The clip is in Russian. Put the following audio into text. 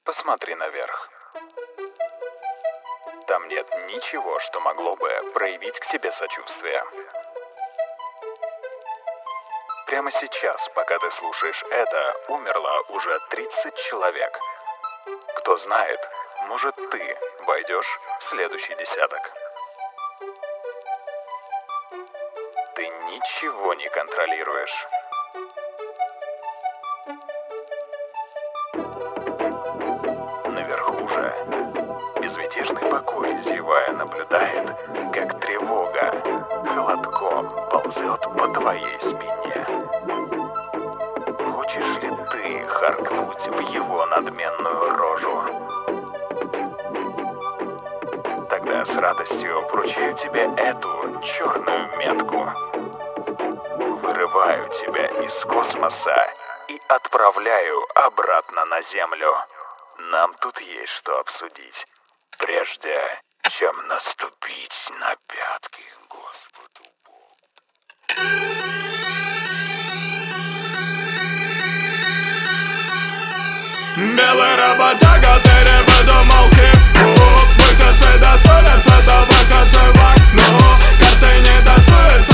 Посмотри наверх. Там нет ничего, что могло бы проявить к тебе сочувствие. Прямо сейчас, пока ты слушаешь это, умерло уже 30 человек. Кто знает, может, ты войдешь в следующий десяток. Ты ничего не контролируешь. Наверху же безмятежный покой, зевая, наблюдает, как тревога холодком ползет по твоей спине. Хочешь ли ты харкнуть в его надменную рожу? Тогда с радостью вручаю тебе эту черную метку. Вырываю тебя из космоса и отправляю обратно на Землю. Нам тут есть что обсудить, прежде чем наступить на пятки Господу Богу. Белый работяга, ты придумал хип-хоп. Выходцы досолятся, табакаться в окно. Карты не тасуются.